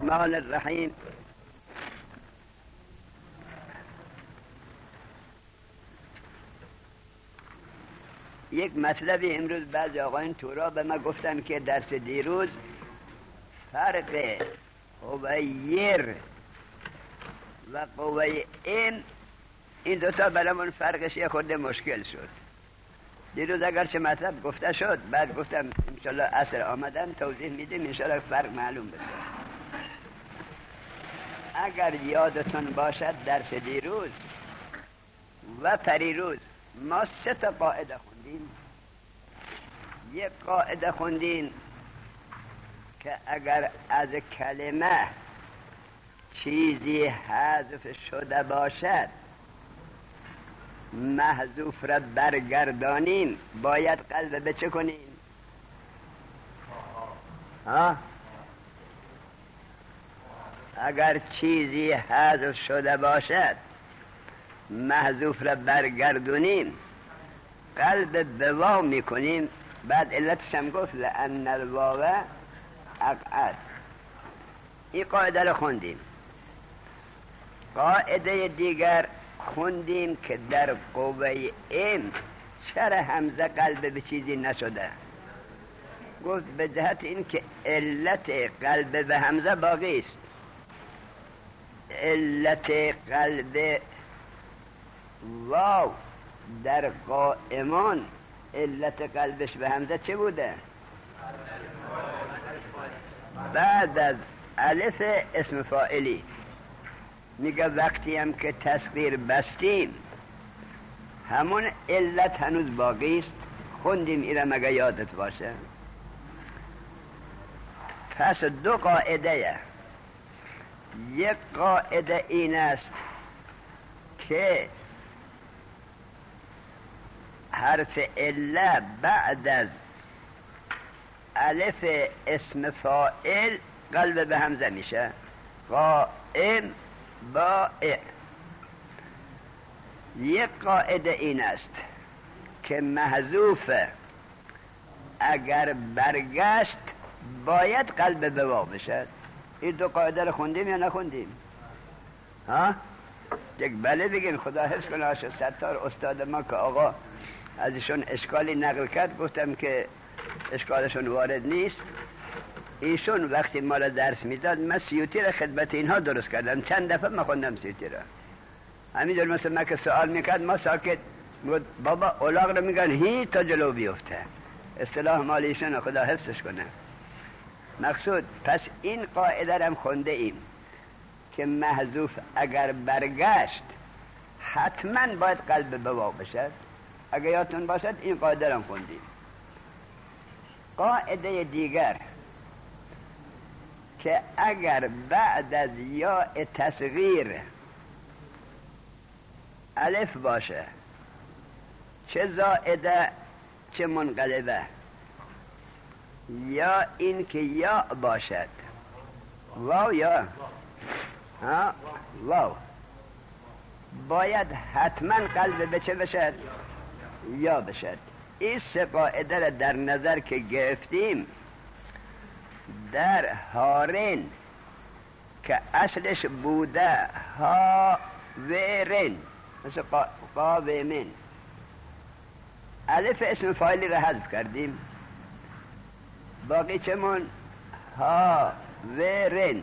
الرحمن الرحیم. یک مطلبی امروز بعضی آقایان تورا به ما گفتن که درس دیروز فرق قوه یر و قوه این دوتا برامون فرقش یه خورده مشکل شد. دیروز اگرچه مطلب گفته شد، بعد گفتم انشالله عصر آمدن توضیح میدیم، انشالله فرق معلوم بشه. اگر یادتون باشد درس دیروز و پریروز ما 3 قاعده خوندیم. یک قاعده خوندیم که اگر از کلمه چیزی حذف شده باشد محذوف را برگردانیم، باید قلب به چه کنیم؟ اگر چیزی حذف شده باشد محذوف را برگردونیم قلب به واو میکنیم. بعد علتش هم گفت لأن الواو اقعد. این قاعده را خوندیم. قاعده دیگر خوندیم که در قوه ام چرا همزه قلب به چیزی نشده. گفت به جهت این که علت قلب به همزه باقی است. علت قلب واو در قائمان علت قلبش به همزه چه بوده؟ بعد از الف اسم فاعلی میگه وقتی هم که تصغیر بستیم همون علت هنوز باقی است. خوندیم ایرم اگه یادت باشه. پس 2 قاعده. یک قاعده این است که حرف عله بعد از الف اسم فاعل قلب به همزه میشه. قائم بائع. یک قاعده این است که محذوف اگر برگشت باید قلب به واو بشه. این 2 قاعده رو خوندیم یا نخوندیم؟ یک بله بگین. خدا حفظ کنه آشا ستار استاد ما که آقا ازشون اشکالی نقل کرد، گفتم که اشکالشون وارد نیست. ایشون وقتی ما را درس میداد من سیوطی را خدمت اینها درست کردم. چند دفعه ما خوندم سیوطی را. همینجور مثل من که سوال میکرد ما ساکت بود. بابا اولاغ رو میگن هی تا جلو بیفته. اصطلاح مال ایشون، خدا حفظش کنه. مقصود پس این قاعده را هم خونده ایم که محذوف اگر برگشت حتما باید قلب به واو بشد. اگر یادتون باشد این قاعده را هم خوندیم. قاعده دیگر که اگر بعد از یا تصغیر الف باشه، چه زائده چه منقلبه، یا این که یا باشد واو یا واو، باید حتما قلب به چه بشد؟ یا بشد. این 3 قاعده را در نظر که گرفتیم در هارن که اصلش بوده هاورن مثل قاومن، الف اسم فاعلی را حذف کردیم، باقی چمون هاورن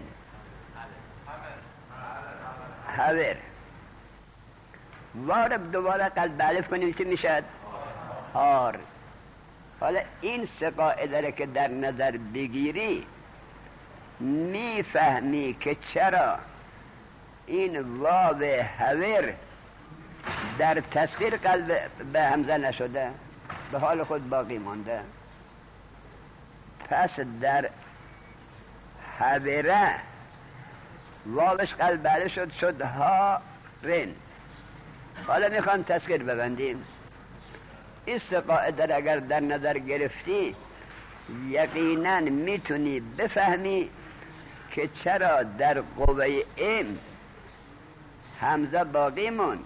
هاور. وارب دوباره قلب الف کنیم چه میشد؟ هار. حالا این 3 قاعده را که در نظر بگیری میفهمی که چرا این واو هور در تصغیر قلب به همزه نشده، به حال خود باقی مانده. پس در هوره واوش قلب بله شد ها رن. حالا میخوان تصغیر ببندیم. این 3 قاعده اگر در نظر گرفتی یقینا میتونی بفهمی که چرا در قوه ام همزه باقی موند،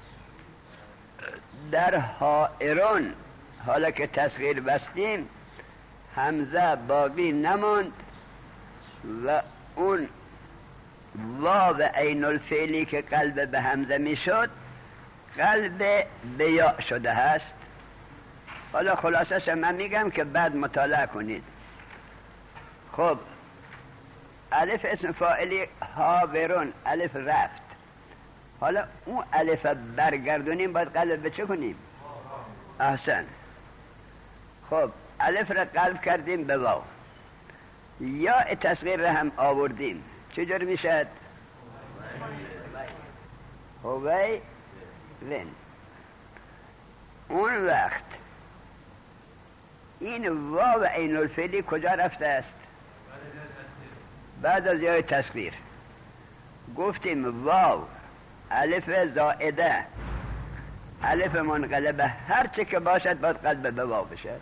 در هائرون حالا که تصغیر بستیم همزه باقی نموند و اون واو عین الفعلی که قلب به همزه میشد قلب به یا شده هست. حالا خلاصش من میگم که بعد مطالعه کنید. خب الف اسم فاعلی هاورون، الف رفت. حالا اون الف برگردونیم باید قلب به چه کنیم؟ احسن. خب الف را قلب کردیم به واو، یا تصغیر را هم آوردیم، چجور میشد؟ هوی ون. اون وقت این واو عین الفعلی کجا رفته است؟ بعد از یای تصغیر گفتیم واو الف زائده الف منقلبه هر چه که باشد باید قلب به واو بشه.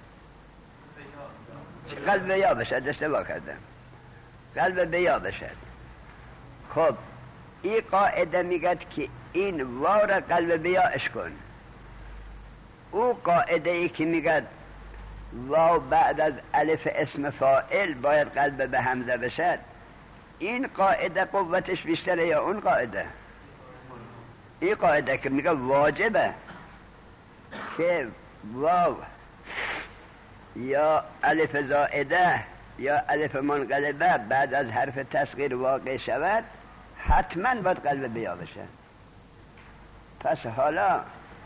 قلب به یا بشد، اشتباه کردم، قلب به یا بشد. خب این قاعده میگد که این واو را قلب به یا اش کن. او قاعده ای که میگد واو بعد از الف اسم فاعل باید قلب به همزه بشد، این قاعده قوتش بیشتره یا اون قاعده؟ این قاعده که میگه واجبه که واو یا الف زائده یا الف منقلبه بعد از حرف تصغیر واقع شود حتما باید قلب بیا بشه. پس حالا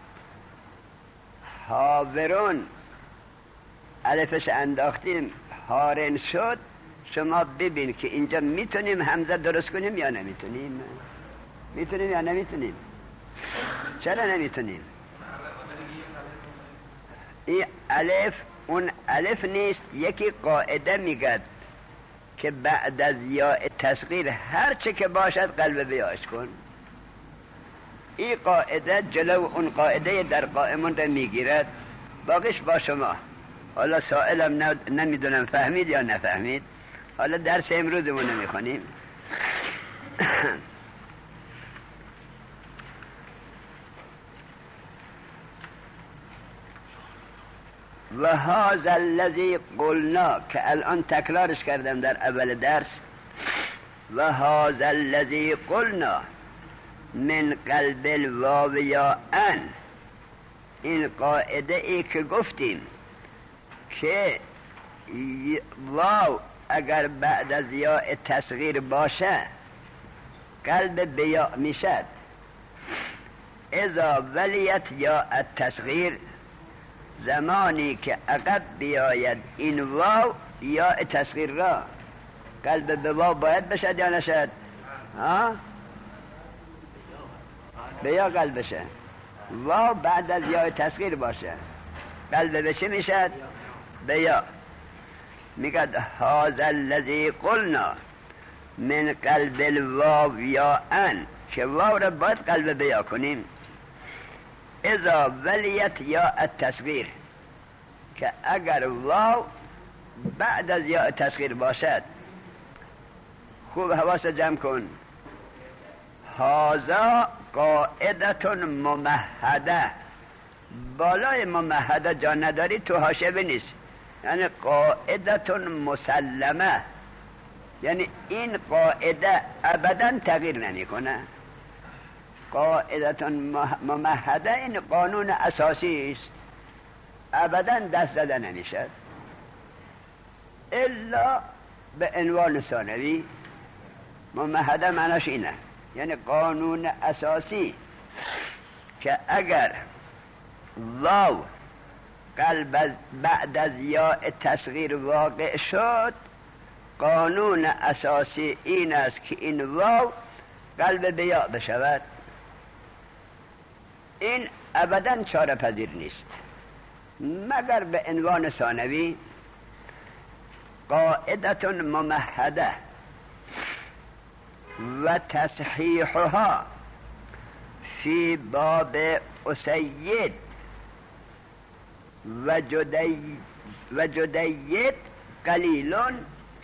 هاورون الفش انداختیم هارن شد. شما ببین که اینجا میتونیم همزه درست کنیم یا نمیتونیم؟ میتونیم یا نمیتونیم؟ چرا نمیتونیم؟ این الف اون الف نیست. یکی قاعده میگد که بعد از یا تصغیر هر چه که باشد قلب بیاش کن. این قاعده جلو اون قاعده در قائمون را میگیرد، باقیش با شما. حالا سائلم نمیدونم فهمید یا نفهمید. حالا درس امروزمون نمیخونیم. و هذا الذی قلنا که الان تکرارش کردم در اول درس. و هذا الذی قلنا من قلب الواو یا ان، این قاعده ای که گفتیم که واو اگر بعد از یا تصغیر باشه قلب به یا میشد. اذا ولیت یا التصغیر، زمانی که عقب بیاید این واو یا تصغیر را قلب به واو باید بشد یا نشد؟ به یا قلب بشه. واو بعد از یا تصغیر باشه قلب به چه میشد؟ به یا. میگد هذا الذی قلنا من قلب الواو یا ان، که واو را باید قلب به یا کنیم. اذا ولیت یا التصغیر، که اگر واو بعد از یا تصغیر باشد. خوب حواس جمع کن. هذا قاعدة ممهده، بالای ممهده جا نداری تو حاشیه بنویس، یعنی قاعدة مسلمه، یعنی این قاعده ابدا تغییر نمیکنه. قاعدة ممهده این قانون اساسی است، ابدا دست زده نمیشد الا به عنوان ثانوی. ممهده معناش اینه، یعنی قانون اساسی که اگر واو قلب بعد از یا تصغیر واقع شد، قانون اساسی این است که این واو قلب به یا بشود. این ابدا چاره پذیر نیست مگر به عنوان ثانوی. قاعدة ممهده و تصحیحها فی باب اسید و جدید قلیلون.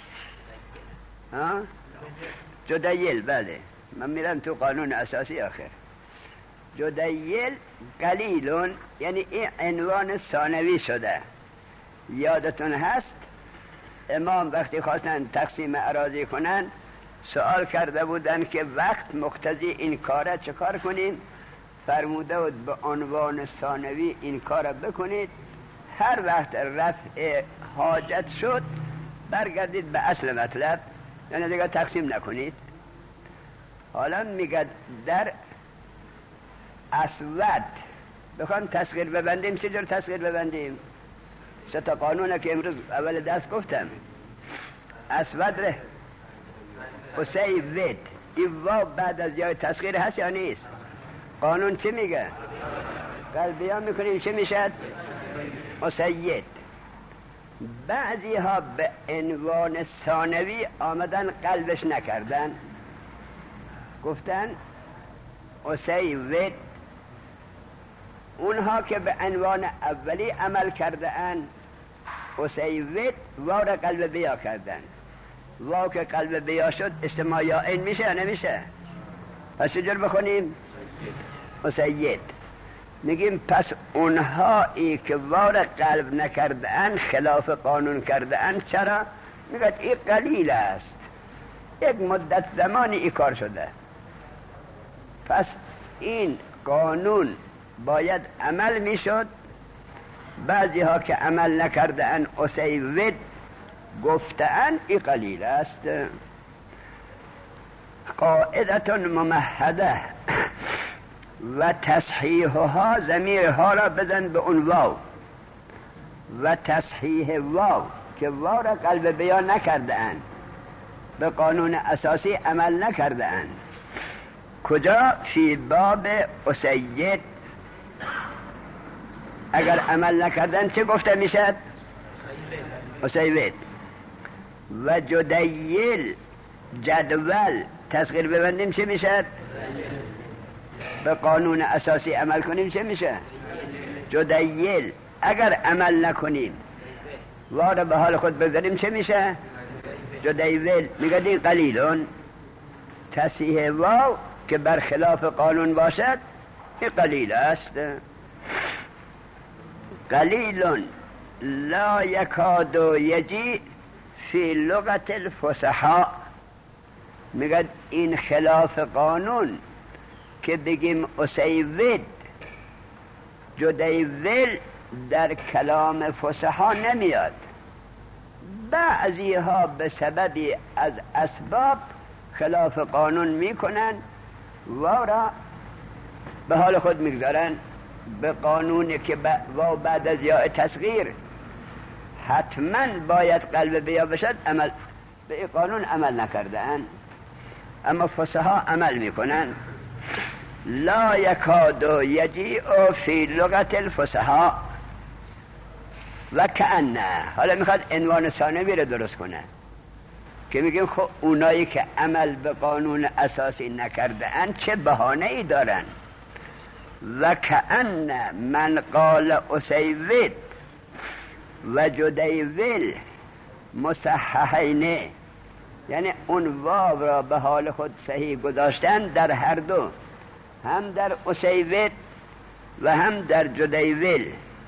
جدیل، بله من میرم تو قانون اساسی آخر. جدیل قلیلون یعنی این عنوان ثانوی شده. یادتون هست امام وقتی خواستن تقسیم اراضی کنن سوال کرده بودن که وقت مقتضی این کاره چه کار کنیم؟ فرموده بود به عنوان ثانوی این کار بکنید، هر وقت رفع حاجت شد برگردید به اصل مطلب، یعنی دیگه تقسیم نکنید. حالا میگه در اسود بخوام تصغیر ببندیم، چجور تصغیر ببندیم؟ 3 قانونه که امروز اول درس گفتم. اسود ره اسید، این واو بعد از جای تصغیر هست یا نیست؟ قانون چی میگه؟ قلبیان میکنیم چی میشد؟ اسید. بعضی ها به عنوان ثانوی آمدن قلبش نکردن، گفتن اسید. اونها که به عنوان اولی عمل کرده اند اسید، واو را قلب بیا کردن. واو که قلب بیا شد اجتماع یا این میشه یا نمیشه؟ پس چجور بخونیم؟ اسید. میگیم پس اونهایی که واو را قلب نکرده اند خلاف قانون کرده اند. چرا؟ میگه این قلیل است، یک مدت زمانی این کار شده، پس این قانون باید عمل میشد. بعضی ها که عمل نکرده ان اسید گفتن ای قلیل است. قاعدة ممهده و تصحیحها، ضمیرها را بزن به اون واو، و تصحیح واو که واو را قلب بیان نکرده اند، به قانون اساسی عمل نکرده اند. کجا؟ فی باب اسید. اگر عمل نکردن چه گفته میشد؟ اسید. و جدیل جدول تصغیر ببندیم چه میشد؟ به قانون اساسی عمل کنیم چه میشه؟ جدیل. اگر عمل نکنیم وارد به حال خود بذاریم چه میشه؟ جدیل. میگه این قلیلون. تصحیح واو که برخلاف قانون باشد این قلیل است. قلیلون لا یکاد یجی فی لغت الفصحاء. میگه این خلاف قانون که بگیم اسید جدیول در کلام فصحا نمیاد. بعضی ها به سببی از اسباب خلاف قانون میکنن و را به حال خود میگذارن، به قانونی که و بعد از یا تصغیر حتما باید قلب بیا بشد عمل به این قانون عمل نکردن، اما فصحا عمل میکنن. لا یکاد یجیء فی لغت الفصحاء و کأنه. حالا میخواد عنوان ثانوی رو درست کنه که میگیم خب اونایی که عمل به قانون اساسی نکرده اند چه بهانه ای دارن. و کأن من قال اسید و جدیول مصححین، یعنی اون واو را به حال خود صحیح گذاشتن در هر دو، هم در اسید و هم در جدیول.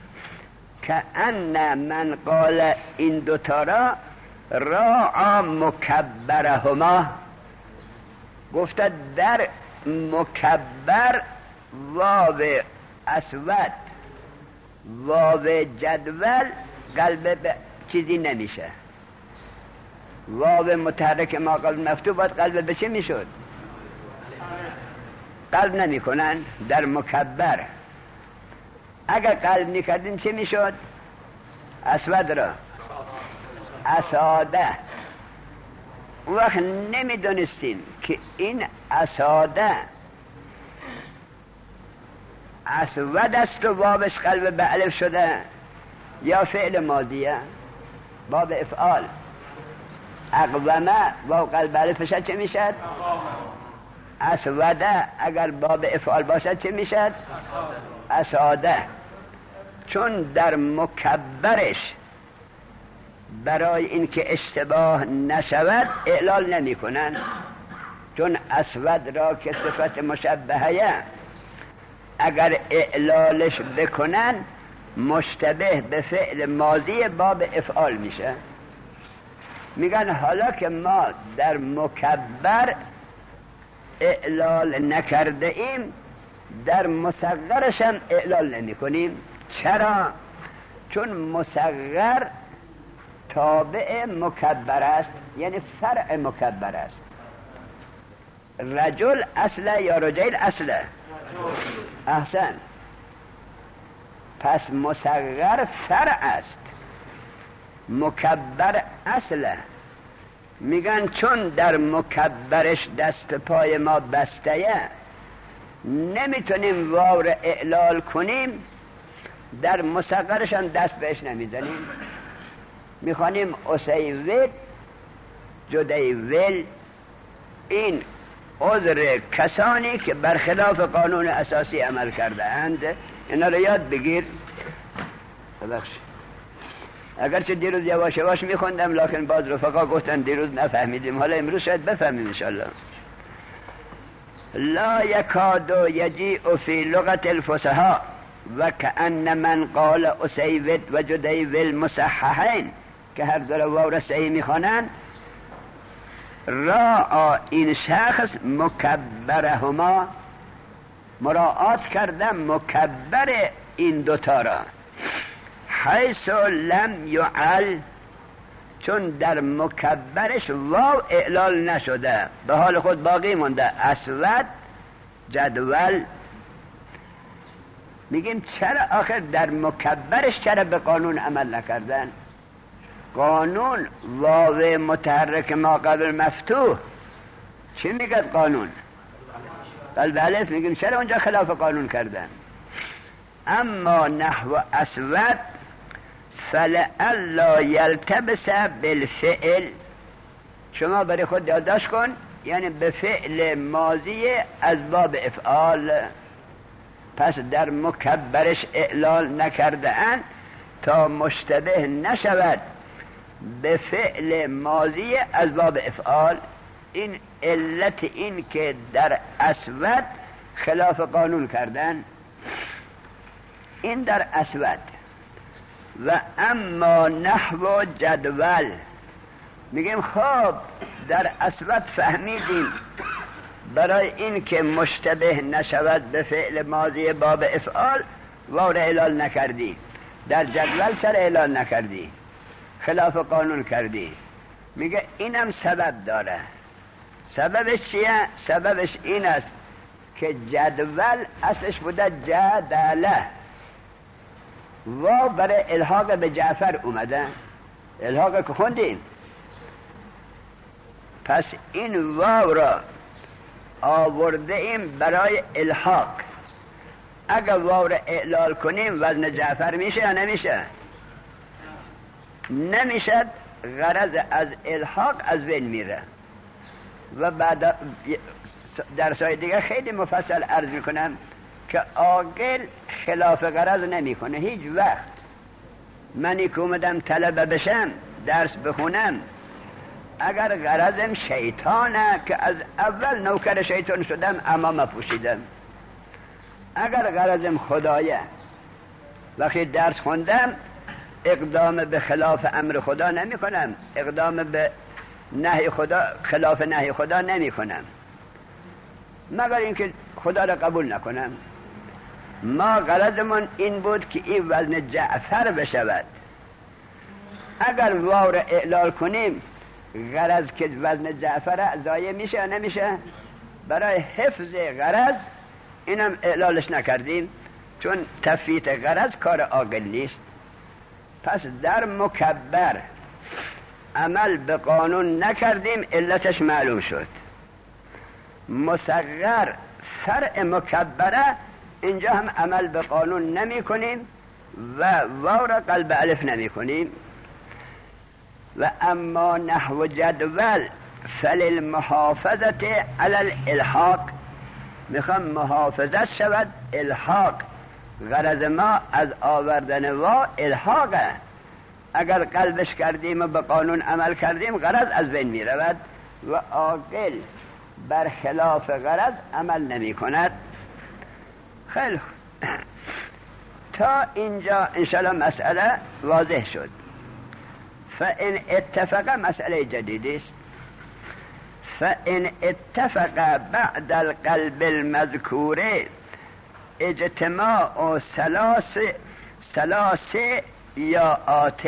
کأن من قال این دوتا را راعا مکبرهما، گفته در مکبر واو اسود واو جدول قلب به چیزی نمیشه. واو متحرک ما قلب مفتوح باید قلب به چه میشد؟ قلب نمی کنن در مکبر. اگر قلب میکردیم چه میشد؟ اسود را اساده. وقت نمیدونستیم که این اساده اسود است و واوش قلب به الف شده یا فعل ماضیه باب افعال. اقومه واو قلب الف شد چه میشد؟ اسوده. اگر باب افعال باشد چه میشد؟ اساده. چون در مکبرش برای اینکه اشتباه نشود اعلال نمی کنن، چون اسود را که صفت مشبهه اگر اعلالش بکنن مشتبه به فعل ماضی باب افعال میشه. میگن حالا که ما در مکبر اعلال نکرده ایم، در مصغرش هم اعلال نمی کنیم. چرا؟ چون مصغر تابع مکبر است، یعنی فرع مکبر است. رجل اصله یا رجل اصله؟ احسن. پس مصغر فرع است، مکبر اصله. میگن چون در مکبرش دست پای ما بسته‌یه، نمیتونیم واو را اعلال کنیم، در مصغرش هم دست بهش نمیزنیم. میخوانیم اسیوید جدیول. این عذر کسانی که برخلاف قانون اساسی عمل کرده اند. اینا رو یاد بگیر. ببخشید اگرچه دیروز یواش یواش میخوندم، لکن باز رفقا گفتن دیروز نفهمیدیم، حالا امروز شاید بفهمیم انشالله. لا یکاد یجیء فی لغت الفصحاء و کأن من قال اسیود و جدیول مصححین، که هر دو واو را صحیح میخوانند. را این شخص مکبرهما، مراعات کردم مکبر این دوتا را. حیث لم یعل، چون در مکبرش واو اعلال نشده، به حال خود باقی مونده. اسود جدول. میگیم چرا آخر در مکبرش چرا به قانون عمل نکردن؟ قانون واو متحرک ما قبل مفتوح چی میگه قانون؟ قلب الف. میگیم چرا اونجا خلاف قانون کردن؟ اما نحو اسود فلعلا یلتبس بالفعل. شما برای خود یادداشت کن، یعنی به فعل ماضی از باب افعال. پس در مکبرش اعلال نکرده اند تا مشتبه نشود به فعل ماضی از باب افعال. این علت این که در اسود خلاف قانون کردن. این در اسود. و اما نحو جدول، میگیم خب در اسود فهمیدیم برای این که مشتبه نشود به فعل ماضی باب افعال واو را اعلال نکردی، در جدول سر اعلال نکردی، خلاف قانون کردی. میگه اینم سبب داره. سببش چیه؟ سببش این است که جدول اصلش بوده جدله، واو برای الحاق به جعفر اومده، الحاق که خوندیم. پس این واو را آورده ایم برای الحاق. اگر واو را اعلال کنیم وزن جعفر میشه یا نمیشه؟ نمیشد. غرض از الحاق از بین میره. و بعد در سایه دیگه خیلی مفصل عرض میکنم که عاقل خلاف غرض نمیکنه هیچ وقت. منی که اومدم طلبه بشم درس بخونم، اگر غرضم شیطانه که از اول نوکر شیطان شدم امام پوشیدم. اگر غرضم خدایه، وقتی درس خوندم اقدام به خلاف امر خدا نمی کنم، اقدام به نهی خدا خلاف نهی خدا نمی کنم، مگر اینکه خدا را قبول نکنم. ما غرضمون این بود که این وزن جعفر بشود. اگر واو را اعلال کنیم غرض که وزن جعفر ضایع میشه یا نمیشه؟ برای حفظ غرض اینم اعلالش نکردیم، چون تفیت غرض کار عاقل نیست. پس در مکبر عمل به قانون نکردیم، علتش معلوم شد. مصغر فرع مکبره، اینجا هم عمل به قانون نمی کنیم و واو را قلب الف نمی کنیم. و اما نحو جدول فللمحافظت علی الالحاق، میخوام محافظت شود الحاق. غرض ما از آوردن وا الحاقه. اگر قلبش کردیم و به قانون عمل کردیم غرض از بین می رود و عاقل برخلاف غرض عمل نمی کند. خیلی تا اینجا انشاءالله مسئله واضح شد. فإن اتفق مسئله جدیدی است. فإن اتفق بعد القلب المذكور اجتماع ثلاث یاءات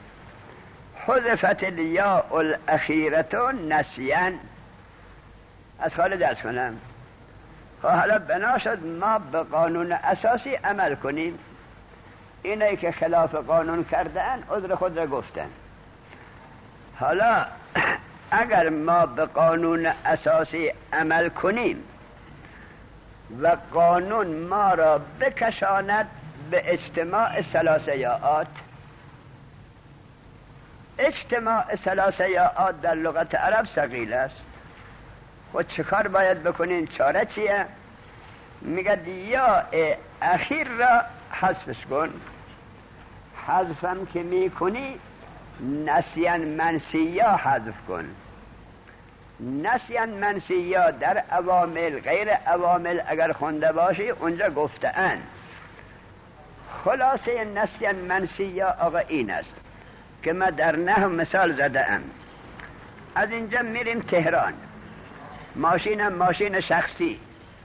حذفت الیاء الاخیرة نسیاً. از حال درس کنم. حالا بنا شد ما به قانون اساسی عمل کنیم. اینایی که خلاف قانون کردن عذر خود را گفتن. حالا اگر ما به قانون اساسی عمل کنیم و قانون ما را بکشاند به اجتماع ثلاثه یاءات. اجتماع ثلاثه یاءات در لغت عرب ثقیل است. خود چه کار باید بکنین؟ چاره چیه؟ میگه یا اخیر را حذفش کن. حذفم که میکنی نسیان منسیا حذف کن. نسیان منسیا در عوامل غیر عوامل اگر خونده باشی اونجا گفتن. خلاصه نسیان منسیا آقا این است که من در نحو مثال زدم. از اینجا میریم تهران، ماشینم ماشین شخصی،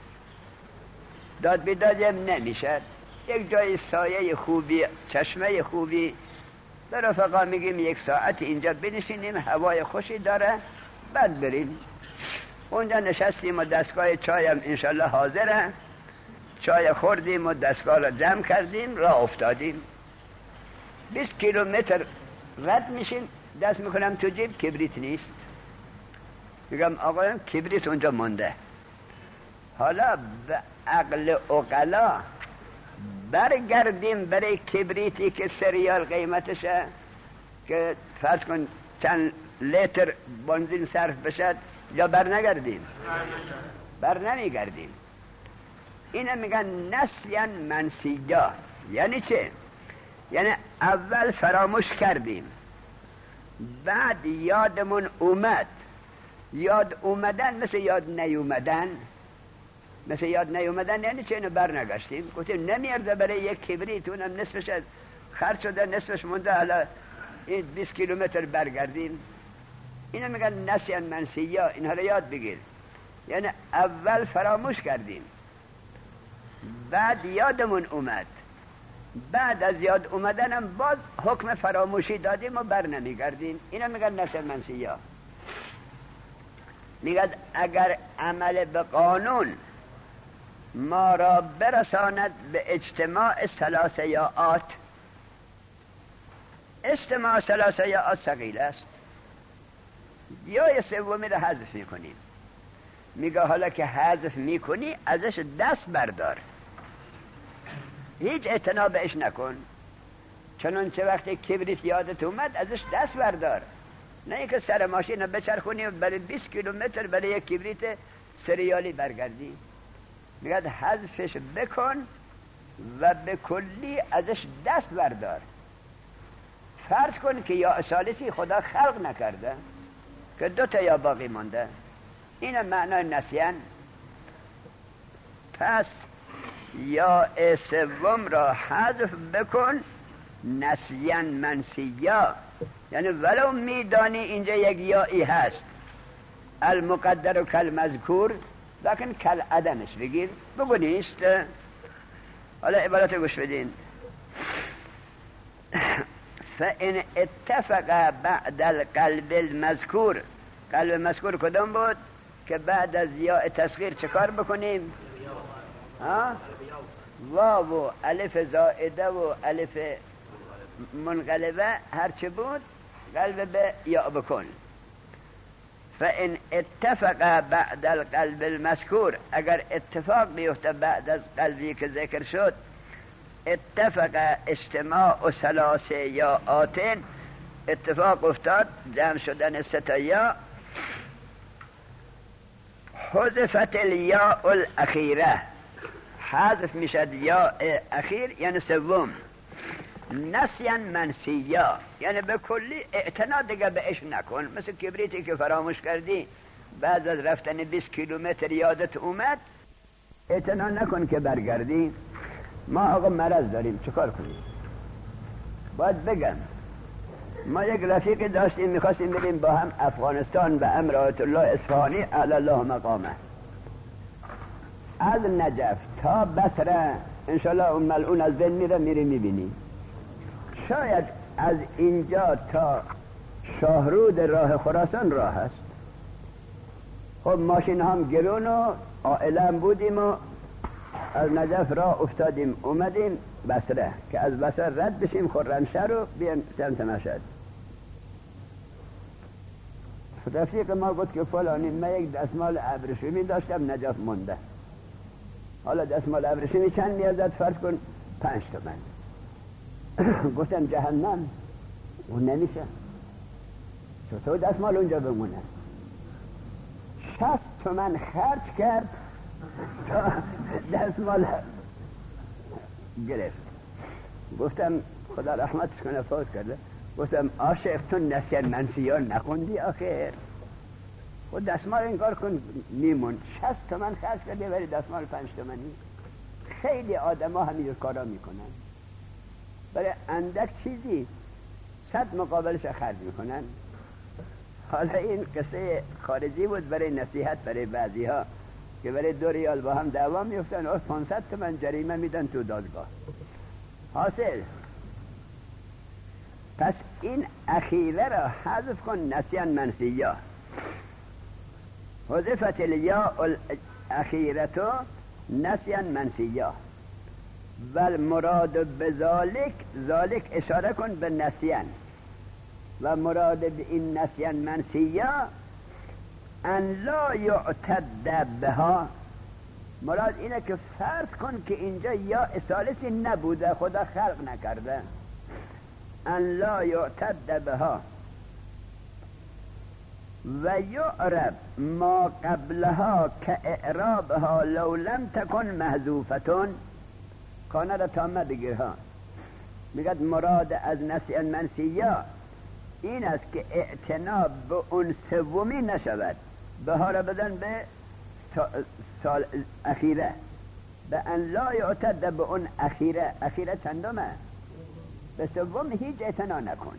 داد بیدادیم نمیشد. یک جای سایه خوبی، چشمه خوبی، به رفقا میگیم یک ساعت اینجا بنشینیم، هوای خوشی داره، بعد بریم. اونجا نشستیم و دستگاه چایم انشالله حاضره، چای خوردیم و دستگاه را جمع کردیم، راه افتادیم. 20 کیلومتر رد میشیم، دست میکنم تو جیب، کبریت نیست. میگم آقایان کبریت اونجا مونده. حالا به عقل عقلا برگردیم برای کبریتی که سریال قیمتشه، که فرض کن چند لیتر بنزین صرف بشد، یا برنگردیم؟ برنمیگردیم. اینه میگن نسیان منسیا. یعنی چه؟ یعنی اول فراموش کردیم، بعد یادمون اومد. یاد اومدن مثل یاد نیومدن. مثل یاد نیومدن یعنی چه؟ اینو برنگشتیم، گفتیم نمیارزه برای یک کبریت، اونم نصفش خرج شده، نصفش مونده، حالا این 20 کیلومتر برگردیم. اینو میگن نسیان منسیا. اینها رو یاد بگیر. یعنی اول فراموش کردیم، بعد یادمون اومد، بعد از یاد اومدنم باز حکم فراموشی دادیم و بر نمیگردیم. اینو میگن نسیان منسیا. میگن اگر عمل به قانون ما را برساند به اجتماع ثلاثه یاءات. اجتماع ثلاثه یاءات ثقیل است. یا سومی را حذف میکنیم. میگه حالا که حذف میکنی ازش دست بردار، هیچ اعتنا بهش نکن. چنانچه وقتی کبریت یادت اومد ازش دست بردار، نه اینکه سر ماشین رو بچرخونی و برای 20 کیلومتر برای یک کبریت سریالی برگردی. میگه حذفش بکن و به کلی ازش دست بردار. فرض کن که یا ثالثی خدا خلق نکرده، که 2 تا یا باقی مونده. این معنای نسیان. پس یا سوم را حذف بکن، نسیان منسیا. یعنی ولو میدانی اینجا یک یایی هست، المقدر و کل مذکور، لیکن کل عدمش بگیر، بگو نیست. حالا عبارت گوش بدین. فإن اتفق بعد القلب المذکور. قلب مذکور کدام بود؟ که بعد از یاء تصغیر چه کار بکنیم؟ واو و الف زائده و الف منقلبه هرچه بود قلب به یا بکن. فإن اتفق بعد القلب المذکور. اگر اتفاق بیفته بعد از قلبی که ذکر شد، اتفق اجتماع ثلاث یاءات، اتفاق افتاد جمع شدن 3 تا یا، حذفت الیاء الاخیره، حذف میشد یا اخیر یعنی سوم. نسیان منسیا یعنی به کلی اعتنا دیگه بهش نکن. مثل کبریتی که فراموش کردی، بعد از رفتن 20 کیلومتر یادت اومد، اعتنا نکن که برگردی. ما آقا مرض داریم چه کار کنیم؟ باید بگم ما یک رفیقی داشتیم میخواستیم بریم با هم افغانستان به امر آیت الله اصفهانی علی الله مقامه. از نجف تا بصره انشالله اون ملعون از بین میره، میری میبینی. شاید از اینجا تا شاهرود راه خراسان راه هست. خب ماشین هم گرون و عائله هم بودیم و از نجف راه افتادیم اومدیم بصره که از بصره رد بشیم خرمشهر رو بیایم سمت مشهد. رفیق ما گفت که فلانی من یک دستمال ابریشمی داشتم نجف مونده، حالا دستمال ابریشمی چند میازد؟ فرض کن 5 تومن. گفتم جهنم اون نمیشه، چطور دستمال اونجا بمونه؟ 60 تومن خرج کرد تا دستمال گرفت. گفتم خدا رحمتش کنه فوت کرده. گفتم عاشق تو نسیان منسیان نخوندی آخر؟ خود دستمال این کار کن میمون. 60 تومن خرج کرده ولی دستمال 5 تومنی. خیلی آدم ها همین کارا میکنن، برای اندک چیزی 100 مقابلش خرج میکنن. حالا این قصه خارجی بود برای نصیحت برای بعضی ها که برای 2 ریال با هم دعوا میفتن و 500 تومن جریمه میدن تو دادگاه. حاصل پس این اخیره را حذف کن، نسیان منسیه. حذفت الیا الاخیرتو نسیان منسیه والمراد بذالک، ذالک اشاره کن به نسیان، و مراد به این نسیان منسیه ان لا یعتد بها. مراد اینه که فرض کن که اینجا یا ثالثی نبوده، خدا خلق نکرده. ان لا یعتد بها و یعرب ما قبلها که اعرابها لو لم تکن محذوفتون. کانه را تامه بگیرها. میگد مراد از نسیان منسیه این است که اعتنا به اون سومی نشود. به ها را بدن به سال اخیره. به ان لا یعتد به اون اخیره. اخیره چندمه؟ به سوم هیچ اعتنا نکن.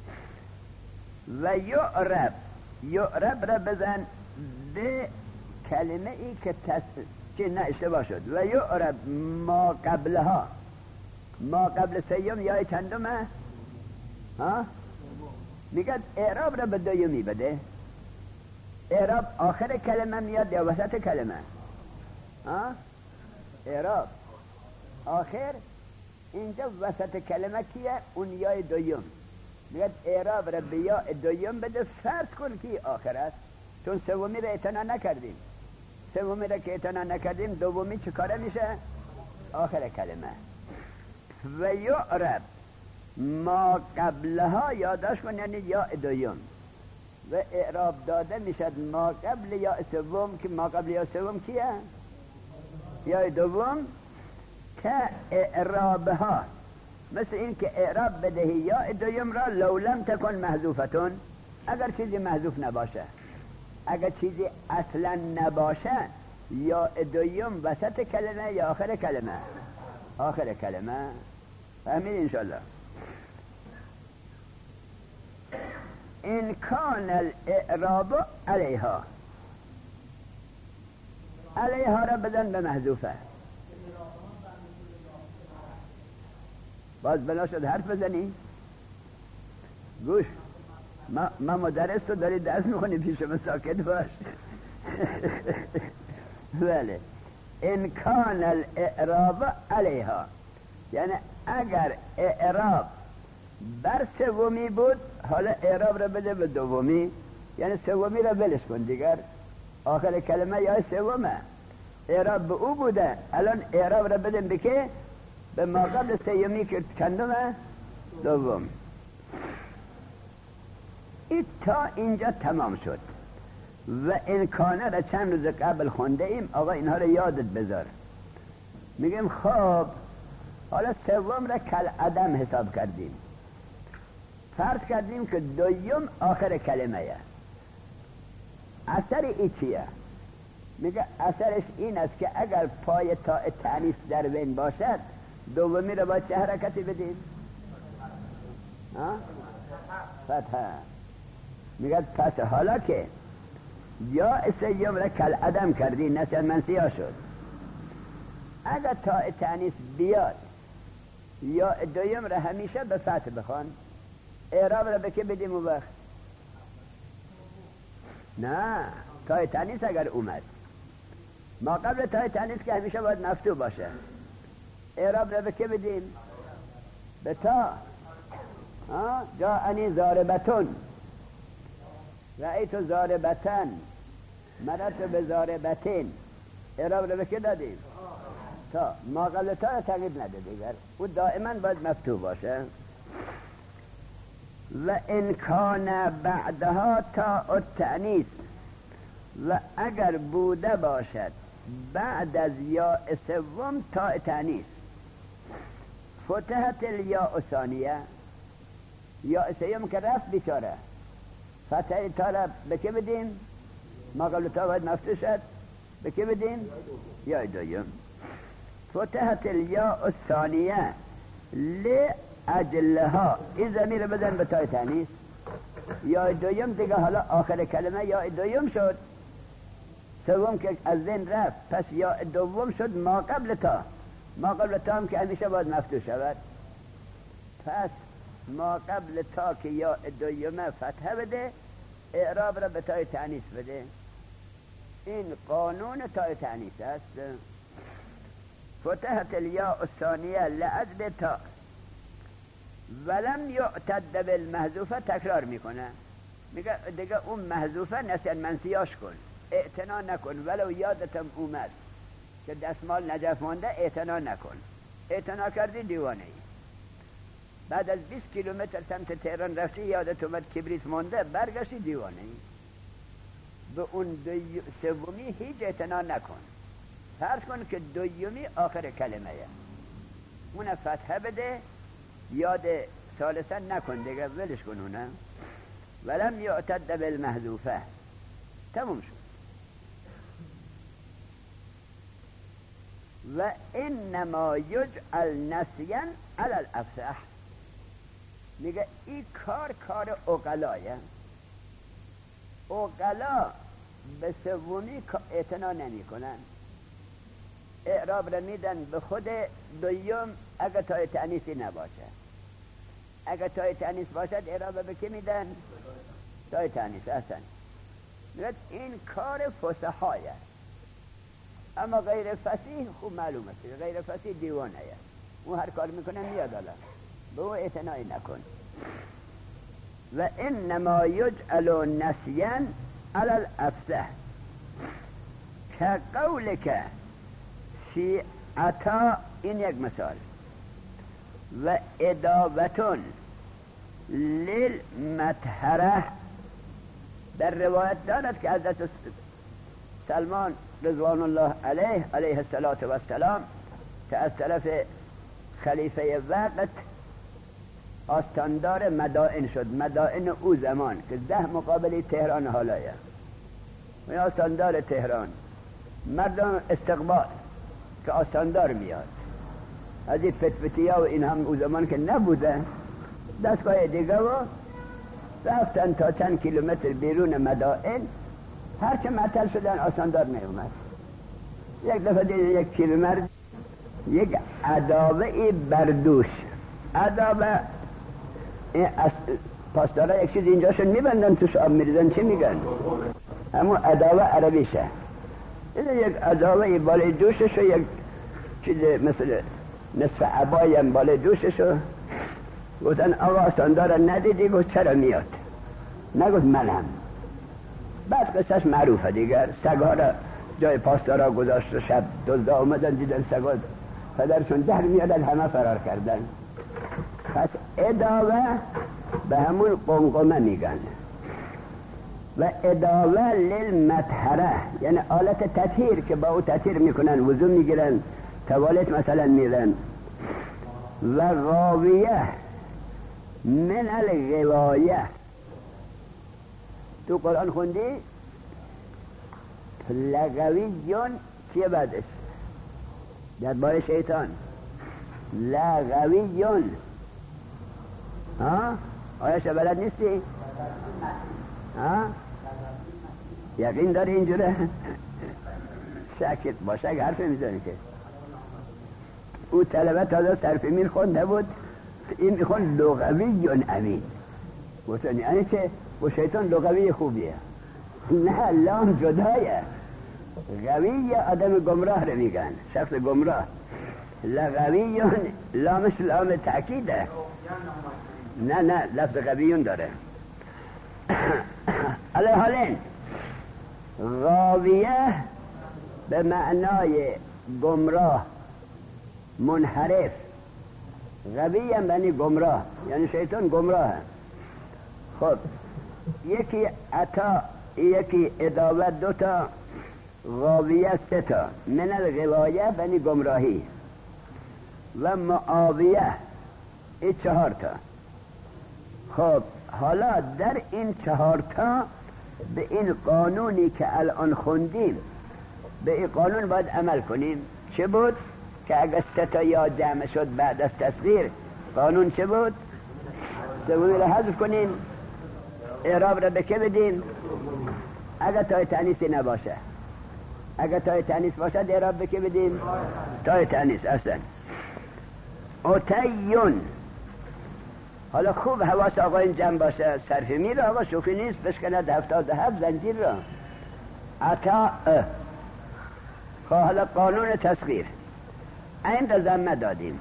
و یعرب، یعرب را بزن به کلمه ای که نه اشتباه شد. و یعرب ما قبلها، ما قبل سیم یا چندمه؟ ها؟ میگه اعراب را به دومی بده. اعراب آخر کلمه میاد یا وسط کلمه؟ ها؟ اعراب آخر، اینجا وسط کلمه کیه؟ اون یای دویم. میگه اعراب را به یا دویم بده، فرض کن که آخر است، چون سومی را اعتنا نکردیم. سومی را که اعتنا نکردیم دومی چه کاره میشه؟ آخر کلمه. و یعرب ما قبلها یاداش کن، یعنی یا دویم. و اعراب داده میشد ما قبل یا سوم، که ما قبل یا سوم کیه؟ یا دوم. که اعرابها مثل این که اعراب بدهی یا دویم را لو لم تکن محذوفتون، اگر چیزی محذوف نباشه، اگر چیزی اصلا نباشه، یا دویم وسط کلمه یا آخر کلمه؟ آخر کلمه. فهمید انشالله؟ ان کان الاعراب علیها، علیها را بدن به محذوفه. باز بنا شد حرف بزنی؟ گوش، ما مدرس تو داری درس میخونی، پیش من ساکت باش. بله. ان کان الاعراب علیها، یعنی اگر اعراب بر سومی بود، حالا اعراب را بده به دومی، یعنی سومی را بلش کن دیگر. آخر کلمه یا سومه، اعراب به او بوده، الان اعراب را بده به که؟ به ما قبل سیمی که چندمه؟ دوم. این تا اینجا تمام شد. و امکانه را چند روز قبل خونده ایم، آقا اینها را یادت بذار. میگیم خب حالا سوم را کل عدم حساب کردیم، فرض کردیم که دویم آخر کلمه یه. اثر ای چیه؟ میگه اثرش این است که اگر پای تا تعنیف در بین باشد، دومی را با چه حرکتی بدیم؟ فتحه. میگه پس حالا که یا سیم را کل عدم کردی نسیان منسیه شد، اگر تا تانیس بیاد یا دویم را همیشه به فتح بخوان، اعراب را به که بدیم اون وقت؟ نه، تا تانیس اگر اومد ما قبل تا تانیس که همیشه باید مفتوح باشه، اعراب را به که بدیم؟ به تا. جاءنی ضاربتون، رأیت ضاربتن، مررت به ضاربتین، اعراب را به که دادیم؟ تا. ما قبل تا را تغییر نده دیگر، او دائما باید مفتوح باشه. و ان کان بعدها تا التأنیث، و اگر بوده باشد بعد از یا سوم تا تأنیث، فتحت الیا ثانیه، یا سوم که رفت بیچاره، فتح تا را به که بدیم؟ ما قبل تا باید مفتوح شد، به که بدیم؟ یا دویم. فتحت الیا ثانیه لأجلها، این ضمیر بزن به تای تانیث. یا دویم دیگه حالا آخر کلمه یا دویم شد، سوم که از ذهن رفت، پس یا دوم شد ما قبل تا. ما قبل تا هم که همیشه باید مفتوح شود، پس ما قبل تا که یا دویمه فتحه بده، اعراب را به تای تانیث بده. این قانون تای تانیث است. فتحت الیا الثانیه لأجل تا ولم یعتد بالمحذوفه، تکرار میکنه، میگه دیگه اون محذوفه نسیان منسیاش کن، اعتنا نکن، ولو یادتم اومد که دستمال نجف مانده اعتنا نکن. اعتنا کردی دیوانه ای. بعد از 20 کیلومتر سمت تهران رفتی یادت اومد کبریت مانده، برگشتی دیوانه ای. به اون سومی هیچ اعتنا نکن. فرض کن که دویمی آخر کلمه اون فتحه بده، یاد ثالثا نکن دیگه، ولش کن اونه. ولم یعتد بالمحذوفه، تموم شد. و انما یجعل نسیا علی الافصح، میگه این کار عقلایه. عقلا به سومی اعتنا نمی کنن، اعراب را میدن به خود دویم اگر تای تأنیثی نباشه. اگر تای تأنیث باشد اعراب به که میدن؟ تای تأنیث. اصلا میگه این کار فصحایه، اما غیر فصیح خوب معلوم است، غیر فصیح دیوانه است، اون هر کار میکنه میاد حالا، به او اعتنایی نکن. و انما یجعل نسیا علی الافصح که قولک فی عطا، این یک مثال. و اداوتون للمطهره، در روایت دارد که حضرت سلمان رضوان الله علیه السلام که از طرف خلیفه وقت آستاندار مدائن شد، مدائن او زمان که 10 مقابل تهران حالایه، و آستاندار تهران، مردم استقبال که آستاندار میاد، از این فتفتیا و این هم او زمان که نبوده، دستگاه دیگه و رفتن تا چند کیلومتر بیرون مدائن، هرچه معطل شدن آستاندار نیومد. یک دفعه دیدن یک پیرمرد یک عداوه بردوش، عداوه پاسدارا یک چیز اینجاشون میبندن توش آب میریزن، چی میگن؟ همون عداوه عربیشه. یک عداوه بالای دوشش و یک چیز مثل نصف عبایم بالای دوشش و گفتن آقا آستاندار ندیدی؟ گفت چرا میاد؟ نگفت منم. بعد قصهش معروفه دیگر، سگها را جای پاسدارا گذاشت و شب دزدا اومدن دیدن سگا پدرشون در میادن، همه فرار کردن. پس اداوه به همون قمقمه میگن. و اداوه للمطهره یعنی آلت تطهیر که با او تطهیر میکنن، وضو میگیرن، توالت مثلا میرن. و غاویه من الغوایه، تو قرآن خوندی؟ لغویون چیه بعدش؟ درباره شیطان لغویون، آیا بلد نیستی؟ ها؟ یقین داری اینجوره؟ شکل باشه اگه حرف میزنی که او طلبه تازه ترفیمین خونده بود، این میخون لغوی امین. گفتن یعنی که با شیطان لغوی خوبیه؟ نه، لام جدایه. غوی آدم گمراه رو میگن، شخص گمراه. لغویون لامش لام تأکیده. نه لفظ غویون داره. علی حالین غاویه به معنای گمراه، منحرف. غوی هم یعنی گمراه، یعنی شیطان گمراه. خب یکی عطا، یکی اداوه، دوتا غاویه، سه تا. من الغوایه یعنی گمراهی و معاویه، این 4 تا. خب حالا در این 4 تا به این قانونی که الان خوندیم، به این قانون باید عمل کنیم. چه بود؟ که اگر 3 تا یا جمع شد بعد از تصغیر، قانون چه بود؟ سومی رو حذف کنیم، اعراب رو به که بدیم؟ اگر تای تانیثی نباشه، اگر تای تانیث باشه اعراب به که بدیم؟ تای تانیث. اصلا اتیون. حالا خوب حواس آقا این جمع باشه، صرف میر آقا شوخی نیست، بشکند 77 زنجیر را. عطا. خب حالا قانون تصغیر این را ضمه دادیم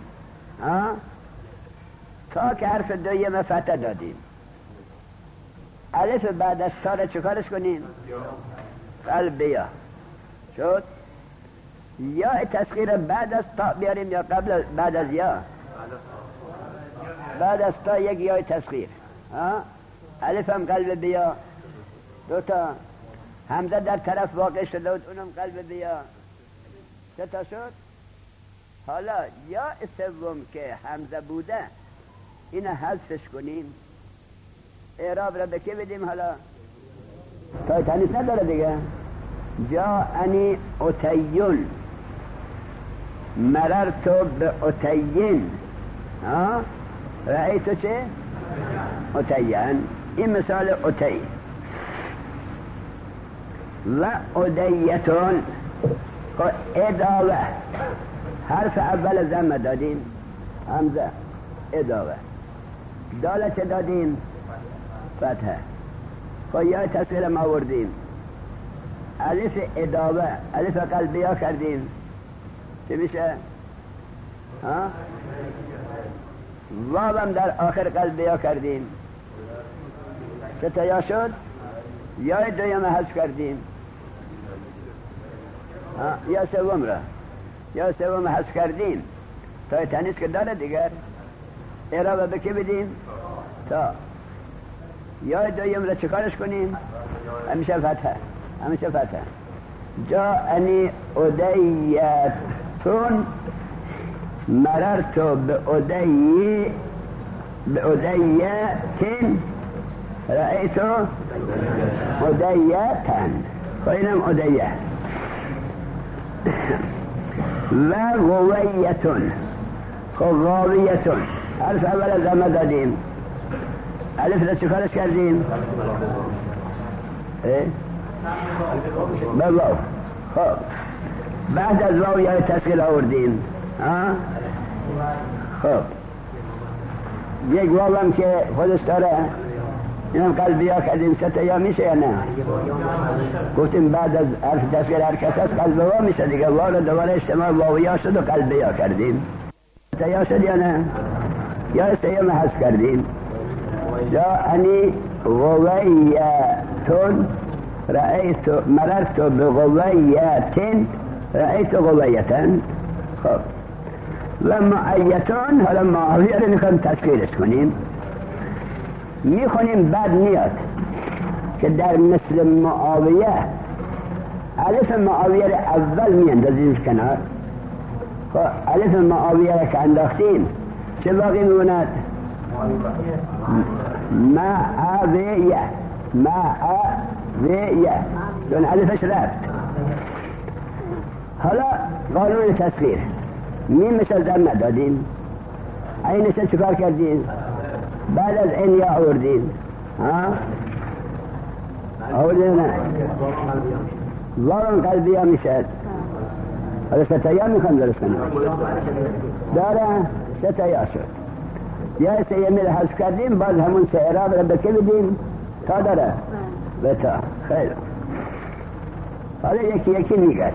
تا که حرف دویم فتح دادیم. الف بعد از تا را چکارش کنیم؟ قلبیا شد. یا تصغیر بعد از تا بیاریم یا قبل بعد از یا؟ بعد از تا یک یا تصغیر. الف هم قلب بیا، 2 تا. همزه در طرف واقع شده بود، اونم قلب بیا، 3 تا شد. حالا یا سوم که همزه بوده اینو حذفش کنیم، اعراب را به که بدیم؟ حالا تا تانیث نداره دیگه. جاءنی اتیون، مررتو به اتیین، رأیتو چه؟ اتیان. این مثال اتی. و ادیتون. اداوه حرف اول ضمه دادیم، همزه اداوه. داله چه دادیم؟ فتحه. خب یا تصویر ما آوردیم، الف اداوه، الف قلبیا کردیم، چه میشه؟ واوم در آخر قلبیا کردیم، 3 تا یا شد. یا دویم حذف کردیم، یا سوم را، یا سوم حذف کردیم. تا تانیث که داره دیگر، اعراب به که بدیم؟ تا. یا دویم را چکارش کنیم؟ همیشه فتحه، همیشه فتحه. جاءنی ادیتون، مررتو به ادیتن، رأیتو ادیتن. خب اینم ادیه. و غویتون. خب غاویتون حرف اول ضمه دادیم، الف را چکارش کردیم؟ به واو. خب بعد از واو یا تسکیل آوردیم. خب یک واو هم که خودش داره، اینم قلبیا کردیم، 3 تا یا میشه یا نه؟ گفتیم بعد از حرف تسکیل هر کس از قلب واو میشه دیگه. واو رو دوباره اجتماع واویا شد و قلبیا کردیم، 3 تا یا شد یا نه؟ یا سیوم حذف کردیم. جاءنی غویتون، رأیتو مررتو به غویتن، رأیتو غویتن. خب و معیتون. حالا معاویه رو میخوایم تشکیلش کنیم، میخونیم بعد میاد که در مثل معاویه الف معاویه رو اول میاندازیم کنار. خب الف معاویه رو که انداختیم چه باقی میموند؟ معاویه. معاویه دون الفش رفت. حالا قانون تصغیر، میمش از ضمه دادیم، اینش چکار کردیم؟ بعد از این یا آوردیم آوردیم نه وارون قلبی ها میشد حالا ستایا میخوام درست کنم داره ستایا شد یا سه میل حذف کردیم باز همون سه اعراب را بکی بدیم تا داره به تا خیلی حالا یکی یکی میگه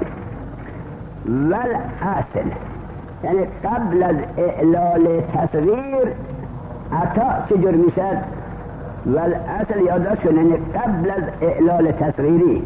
والاصل یعنی قبل از اعلال تصغیر عطا چجور میشد والاصل یادداشت کن یعنی قبل از اعلال تصغیری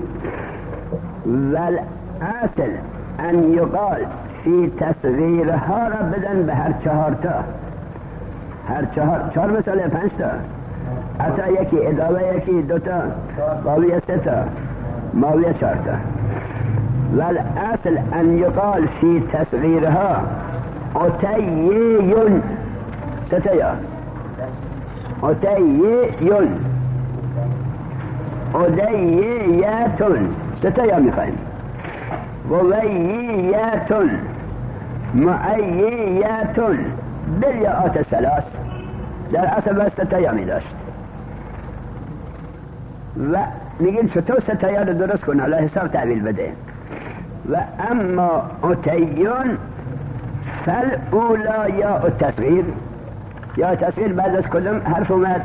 والاصل ان یقال فی تصغیرها را بدن به هر 4 تا هر 4 مثال 5 تا عطا یکی اضافه یکی 2 تا واویه 3 تا ماویه 4 تا والاصل ان یقال فی تصغیرها اتیون ستیا اتیون ادییتون ستیا میخواییم ووییتون معییتون بالیاءات الثلاث در اصل بس ستیا می داشت و میگیم چطور ستیا رو درست کن حالا حساب تعبیل بده و اما اتیون فالاولا یا التصغیر یا تصغیر بعد از کدوم حرف اومد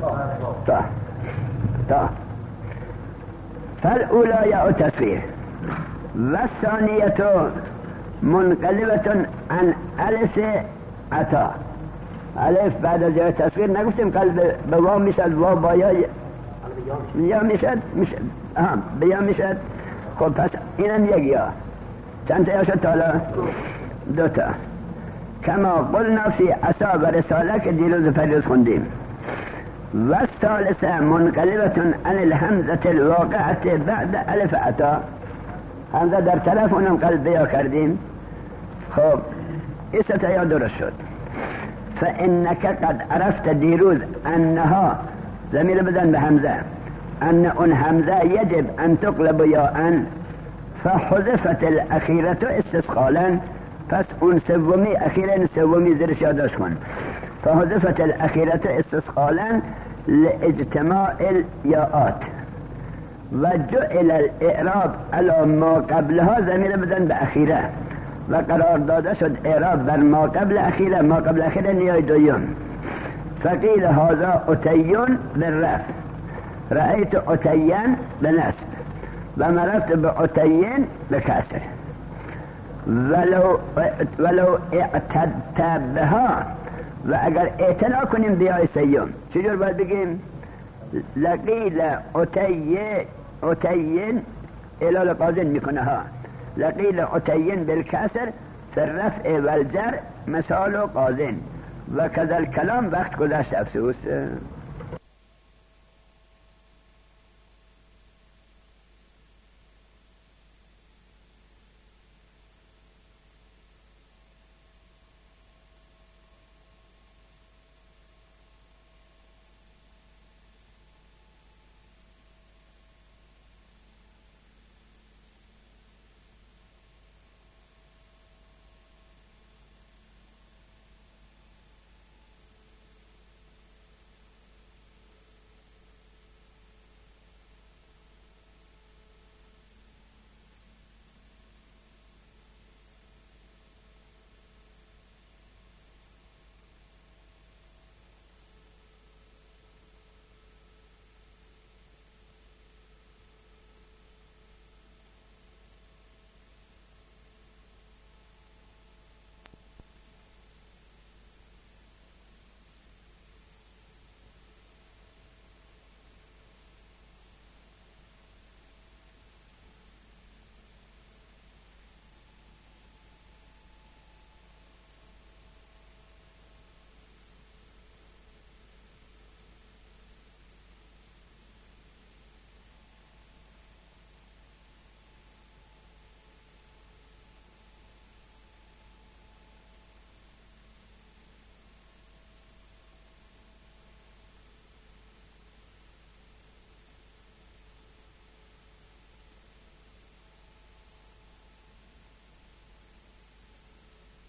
تا فالاولا یا التصغیر و ثانیت منقلبت عن الف عطا الف بعد از یا تصغیر نگفتیم قلب به وا میشد وا با یا میشد بیا میشد خب پس اینم یک یا چند تا یا شد تالا 2 تا کما قلنا فی عصا و رساله که دیروز پریوز خوندیم و الثالثه منقلبت عن الهمزه الواقعه بعد الف عطا همزه در طرف اونم قلب بیا کردیم خب این ستا یا درست شد فانک قد عرفت دیروز انها ضمیر بدن به همزه ان اون همزه یجب ان تقلب یا ان فحذفت الاخیره استثقالا پس اون سومی اخیره سومی زیرش یادداشت کن فحذفت الاخیره استثقالا لاجتماع الیاءات و جعل الاعراب علی ما قبلها ضمیر بدن به اخیره و قرار داده شد اعراب بر ما قبل اخیره ما قبل اخیره نیای دویم فقیل هذا اتیون بالرفع رأیت اتیان بنصب و مرفت به اتیین بکسر ولو اعتدت بها و اگر اعتنا کنیم بیای سیوم چجور باید بگیم لقیل اتیین اعلال قاضین میکنه ها لقیل اتیین بالکسر فی الرفع والجر مثال قاضین و کذا الکلام وقت گذشت افسوس